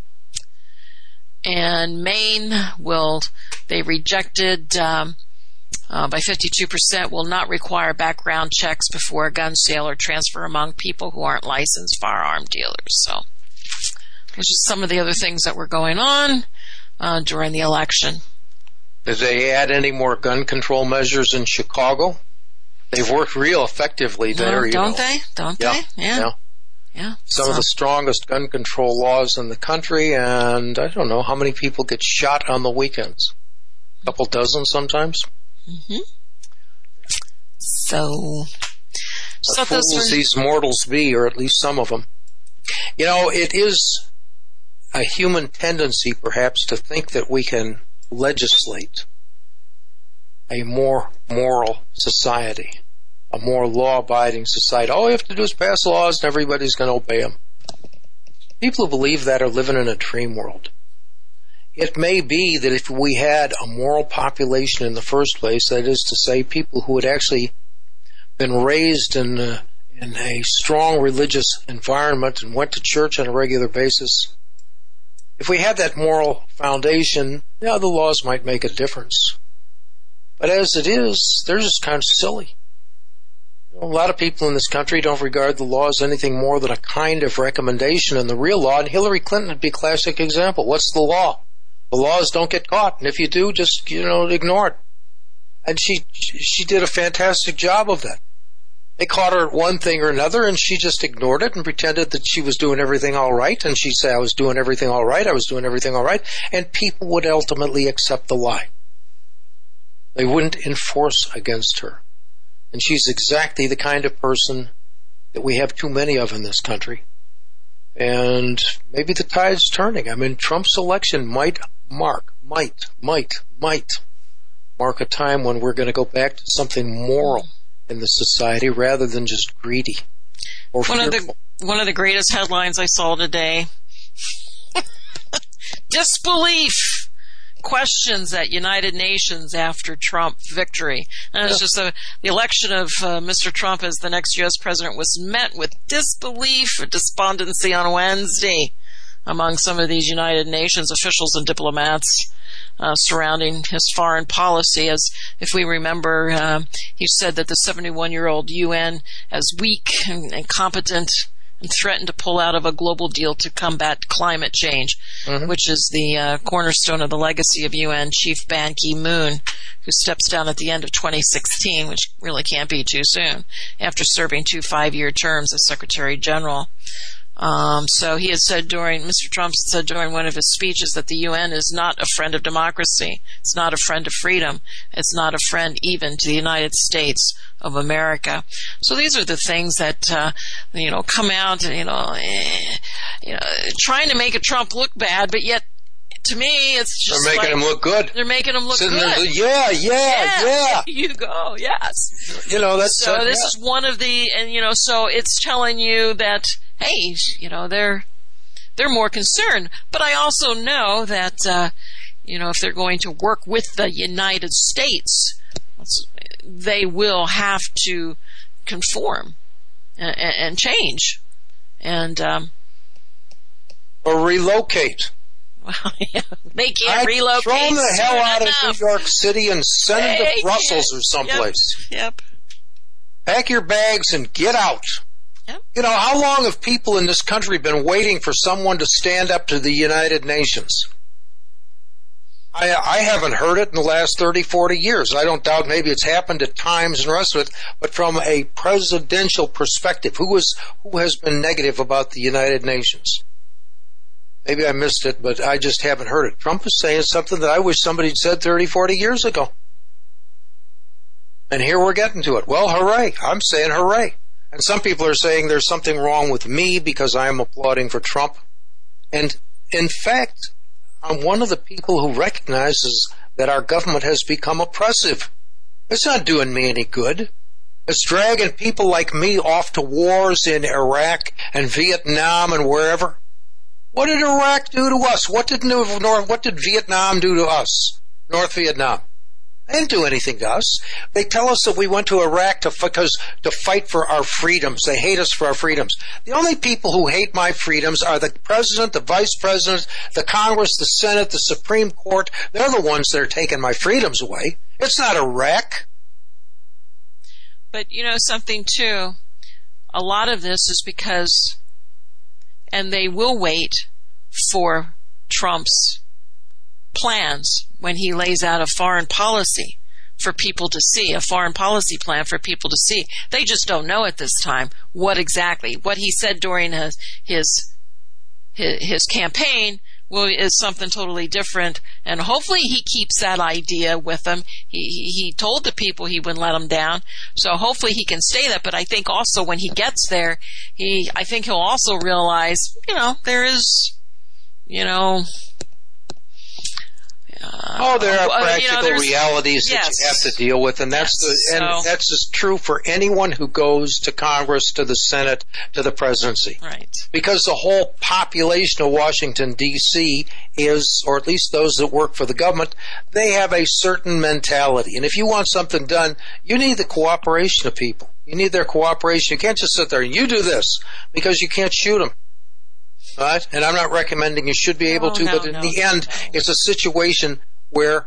And Maine will, they rejected um, uh, by fifty-two percent will not require background checks before a gun sale or transfer among people who aren't licensed firearm dealers. So, which is some of the other things that were going on uh, during the election. Did they add any more gun control measures in Chicago? They've worked real effectively there. Well, you don't know. they? Don't yeah. they? Yeah. yeah. Yeah. Some so. of the strongest gun control laws in the country, and I don't know how many people get shot on the weekends. A couple dozen sometimes. Mm-hmm. So, so fools those are, these mortals be, or at least some of them. You know, it is a human tendency, perhaps, to think that we can legislate a more moral society, a more law-abiding society. All we have to do is pass laws and everybody's going to obey them. People who believe that are living in a dream world. It may be that if we had a moral population in the first place, that is to say, people who had actually been raised in a, in a strong religious environment and went to church on a regular basis, if we had that moral foundation, yeah, the laws might make a difference. But as it is, they're just kind of silly. A lot of people in this country don't regard the law as anything more than a kind of recommendation in the real law, and Hillary Clinton would be a classic example. What's the law? The law is don't get caught, and if you do, just, you know, ignore it. And she she did a fantastic job of that. They caught her at one thing or another, and she just ignored it and pretended that she was doing everything all right, and she'd say, I was doing everything all right, I was doing everything all right, and people would ultimately accept the lie. They wouldn't enforce against her. And she's exactly the kind of person that we have too many of in this country. And maybe the tide's turning. I mean, Trump's election might mark, might, might, might mark a time when we're going to go back to something moral in the society rather than just greedy or one fearful. of the one of the greatest headlines I saw today. Disbelief questions at United Nations after Trump victory. And it's just a, the election of uh, Mister Trump as the next U S president was met with disbelief or despondency on Wednesday among some of these United Nations officials and diplomats uh, surrounding his foreign policy. As if we remember, uh, he said that the seventy-one-year-old U N as weak and incompetent and threatened to pull out of a global deal to combat climate change, mm-hmm. which is the uh, cornerstone of the legacy of U N Chief Ban Ki-moon, who steps down at the end of twenty sixteen, which really can't be too soon, after serving two five-year terms as Secretary General. Um, so he has said during, Mister Trump said during one of his speeches that the U N is not a friend of democracy. It's not a friend of freedom. It's not a friend even to the United States of America. So these are the things that, uh, you know, come out, you know, eh, you know, trying to make a Trump look bad, but yet, to me, it's just They're making like, him look good. They're making him look Sitting good. There, yeah, yeah, yeah, yeah. There you go, yes. You know, that's... So uh, this yeah. is one of the, and you know, so it's telling you that, hey, you know, they're, they're more concerned. But I also know that, uh, you know, if they're going to work with the United States, they will have to conform and, and change. And, um, or relocate. Well, yeah, they can't I'd relocate. Throw them the hell out enough. of New York City and send them they to Brussels can't. or someplace. Yep. yep. Pack your bags and get out. Yep. You know, how long have people in this country been waiting for someone to stand up to the United Nations? I, I haven't heard it in the last thirty, forty years. I don't doubt maybe it's happened at times and the rest of it, but from a presidential perspective, who was, who has been negative about the United Nations? Maybe I missed it, but I just haven't heard it. Trump is saying something that I wish somebody had said thirty, forty years ago. And here we're getting to it. Well, hooray. I'm saying hooray. And some people are saying there's something wrong with me because I am applauding for Trump. And in fact, I'm one of the people who recognizes that our government has become oppressive. It's not doing me any good. It's dragging people like me off to wars in Iraq and Vietnam and wherever. What did Iraq do to us? What did North, what did Vietnam do to us? North Vietnam. They didn't do anything to us. They tell us that we went to Iraq to, because, to fight for our freedoms. They hate us for our freedoms. The only people who hate my freedoms are the President, the Vice President, the Congress, the Senate, the Supreme Court. They're the ones that are taking my freedoms away. It's not a wreck. But you know something too, a lot of this is because, and they will wait for Trump's plans when he lays out a foreign policy for people to see, a foreign policy plan for people to see. They just don't know at this time what exactly. What he said during his his his, his campaign will is something totally different, and hopefully he keeps that idea with him. He, he he told the people he wouldn't let them down, so hopefully he can stay that. But I think also when he gets there, he I think he'll also realize, you know, there is, you know. Uh, oh, there are uh, practical you know, realities yes. that you have to deal with, and that's yes, the, and so, that's as true for anyone who goes to Congress, to the Senate, to the presidency. Right. Because the whole population of Washington, D C is, or at least those that work for the government, they have a certain mentality. And if you want something done, you need the cooperation of people. You need their cooperation. You can't just sit there and you do this, because you can't shoot them. Right? And I'm not recommending you should be able oh, to, no, but in no, the end, no. it's a situation where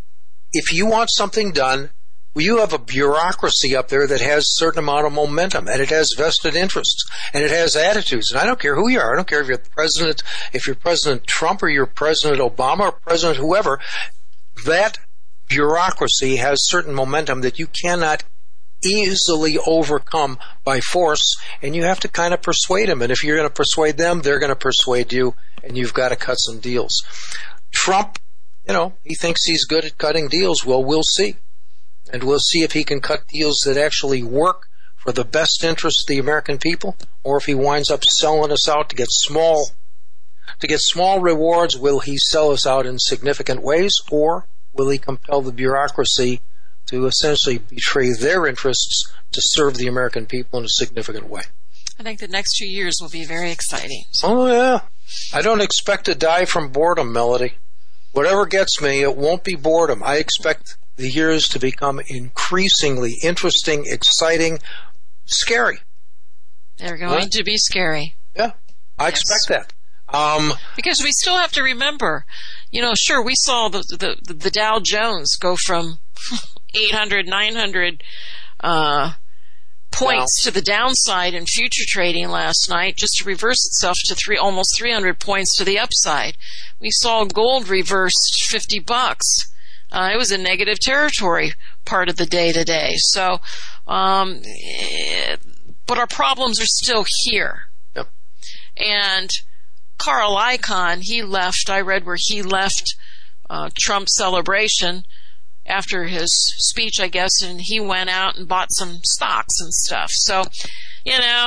if you want something done, well, you have a bureaucracy up there that has a certain amount of momentum, and it has vested interests, and it has attitudes. And I don't care who you are. I don't care if you're the president, if you're President Trump or you're President Obama or President whoever. That bureaucracy has certain momentum that you cannot easily overcome by force, and you have to kind of persuade them. And if you're going to persuade them, they're going to persuade you, and you've got to cut some deals. Trump, you know, he thinks he's good at cutting deals. Well, we'll see. And we'll see if he can cut deals that actually work for the best interest of the American people, or if he winds up selling us out to get small, to get small rewards. Will he sell us out in significant ways, or will he compel the bureaucracy to essentially betray their interests to serve the American people in a significant way? I think the next two years will be very exciting. Oh, yeah. I don't expect to die from boredom, Melody. Whatever gets me, it won't be boredom. I expect the years to become increasingly interesting, exciting, scary. They're going What? to be scary. Yeah, I Yes. expect that. Um, Because we still have to remember, you know, sure, we saw the the, the Dow Jones go from eight hundred, nine hundred uh, points to the downside in future trading last night, just to reverse itself to three, almost three hundred points to the upside. We saw gold reversed fifty bucks. Uh, it was in negative territory part of the day today. So, um, eh, but our problems are still here. Yep. And Carl Icahn, he left, I read where he left uh, Trump's celebration after his speech, I guess, and he went out and bought some stocks and stuff. So, you know,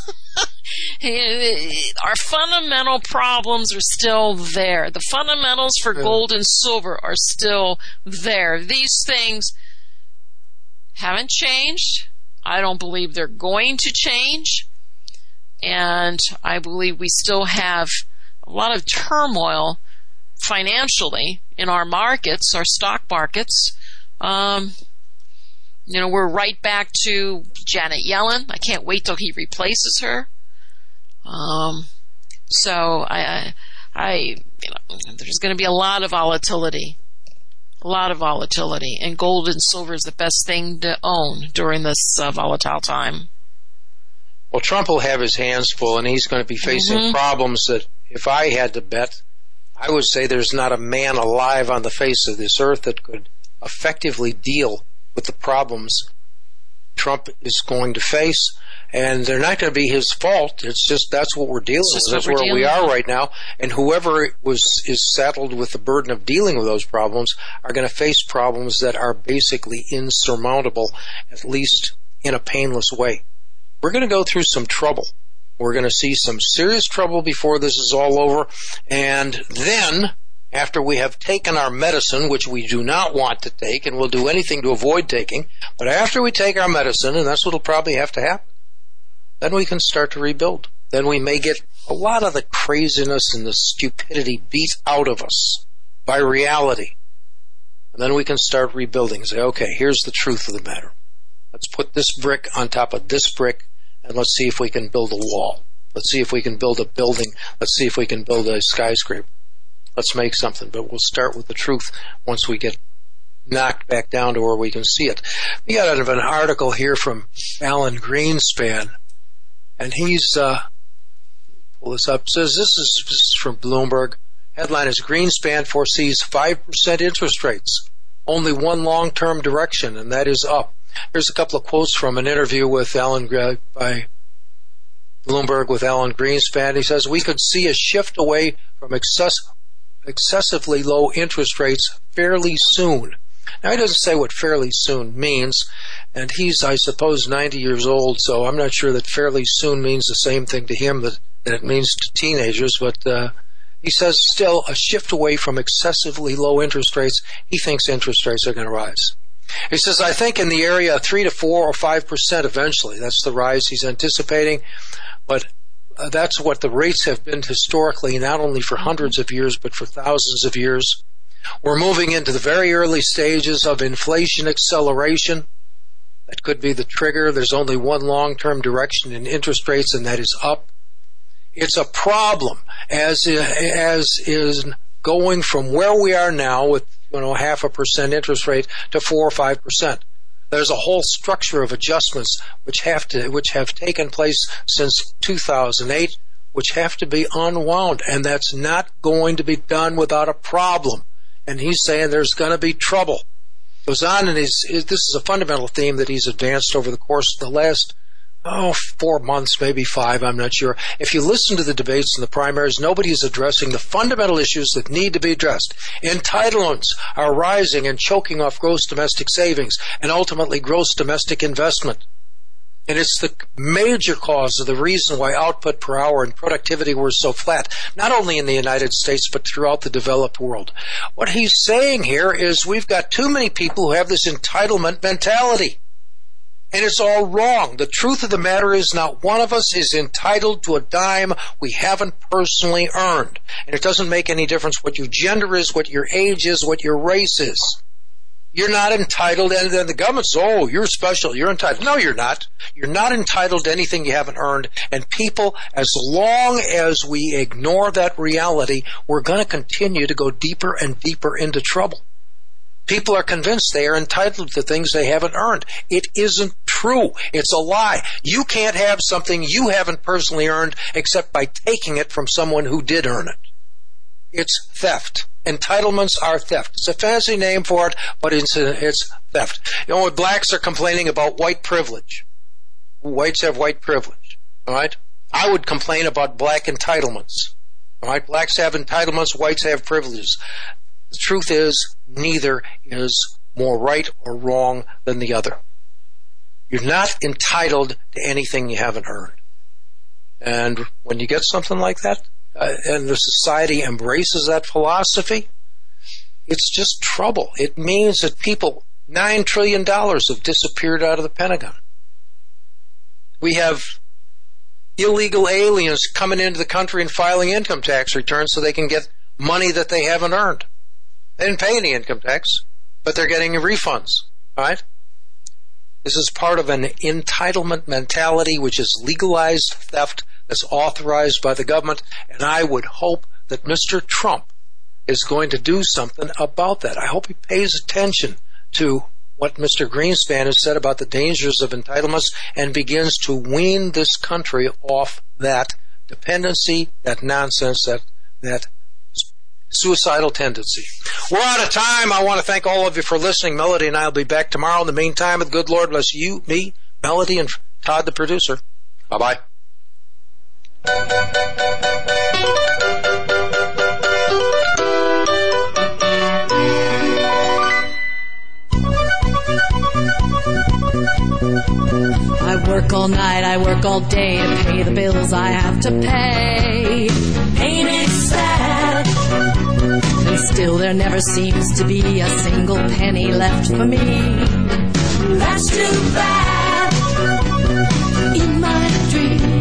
our fundamental problems are still there. The fundamentals for gold and silver are still there. These things haven't changed. I don't believe they're going to change. And I believe we still have a lot of turmoil financially in our markets, our stock markets. Um, you know, we're right back to Janet Yellen. I can't wait till he replaces her. Um, so I, I, you know, there's going to be a lot of volatility, a lot of volatility, and gold and silver is the best thing to own during this uh, volatile time. well, Trump will have his hands full, and he's going to be facing Mm-hmm. problems that, if I had to bet, I would say there's not a man alive on the face of this earth that could effectively deal with the problems Trump is going to face. And they're not going to be his fault. It's just that's what we're dealing with. It's just That's what we're where we dealing are with. right now. And whoever was is saddled with the burden of dealing with those problems are going to face problems that are basically insurmountable, at least in a painless way. We're going to go through some trouble. We're going to see some serious trouble before this is all over. And then, after we have taken our medicine, which we do not want to take, and we'll do anything to avoid taking, but after we take our medicine, and that's what will probably have to happen, then we can start to rebuild. Then we may get a lot of the craziness and the stupidity beat out of us by reality. And then we can start rebuilding. Say, okay, here's the truth of the matter. Let's put this brick on top of this brick, and let's see if we can build a wall. Let's see if we can build a building. Let's see if we can build a skyscraper. Let's make something. But we'll start with the truth once we get knocked back down to where we can see it. We got out of an article here from Alan Greenspan, and he's, uh, pull this up, says this is, this is from Bloomberg. Headline is Greenspan foresees five percent interest rates. Only one long-term direction, and that is up. Here's a couple of quotes from an interview with Alan by Bloomberg with Alan Greenspan. He says, we could see a shift away from excess, excessively low interest rates fairly soon. Now, he doesn't say what fairly soon means, and he's, I suppose, ninety years old, so I'm not sure that fairly soon means the same thing to him that, that it means to teenagers, but uh, he says still a shift away from excessively low interest rates. He thinks interest rates are going to rise. He says, I think in the area of three to four or five percent eventually. That's the rise he's anticipating. But uh, that's what the rates have been historically, not only for hundreds of years, but for thousands of years. We're moving into the very early stages of inflation acceleration. That could be the trigger. There's only one long-term direction in interest rates, and that is up. It's a problem, as as is going from where we are now with, you know, half a percent interest rate to four or five percent. There's a whole structure of adjustments which have to which have taken place since two thousand eight, which have to be unwound, and that's not going to be done without a problem. And he's saying there's going to be trouble. Goes on, and he's, this is a fundamental theme that he's advanced over the course of the last oh, four months, maybe five, I'm not sure. If you listen to the debates in the primaries, nobody is addressing the fundamental issues that need to be addressed. Entitlements are rising and choking off gross domestic savings and ultimately gross domestic investment. And it's the major cause of the reason why output per hour and productivity were so flat, not only in the United States, but throughout the developed world. What he's saying here is we've got too many people who have this entitlement mentality. And it's all wrong. The truth of the matter is not one of us is entitled to a dime we haven't personally earned. And it doesn't make any difference what your gender is, what your age is, what your race is. You're not entitled, and then the government says, oh, you're special, you're entitled. No, you're not. You're not entitled to anything you haven't earned. And people, as long as we ignore that reality, we're going to continue to go deeper and deeper into trouble. People are convinced they are entitled to things they haven't earned. It isn't true. It's a lie. You can't have something you haven't personally earned except by taking it from someone who did earn it. It's theft. Entitlements are theft. It's a fancy name for it, but it's, it's theft. You know, blacks are complaining about white privilege. Whites have white privilege. All right? I would complain about black entitlements. All right? Blacks have entitlements, whites have privileges. The truth is, neither is more right or wrong than the other. You're not entitled to anything you haven't earned. And when you get something like that, uh, and the society embraces that philosophy, it's just trouble. It means that people, nine trillion dollars have disappeared out of the Pentagon. We have illegal aliens coming into the country and filing income tax returns so they can get money that they haven't earned. They didn't pay any income tax, but they're getting refunds, all right? This is part of an entitlement mentality, which is legalized theft that's authorized by the government, and I would hope that Mister Trump is going to do something about that. I hope he pays attention to what Mister Greenspan has said about the dangers of entitlements and begins to wean this country off that dependency, that nonsense, that that suicidal tendency. We're out of time. I want to thank all of you for listening. Melody and I will be back tomorrow. In the meantime, the good Lord bless you, me, Melody, and Todd, the producer. Bye-bye. I work all night, I work all day to pay the bills I have to pay. Ain't it sad? And still there never seems to be a single penny left for me. That's too bad. In my dreams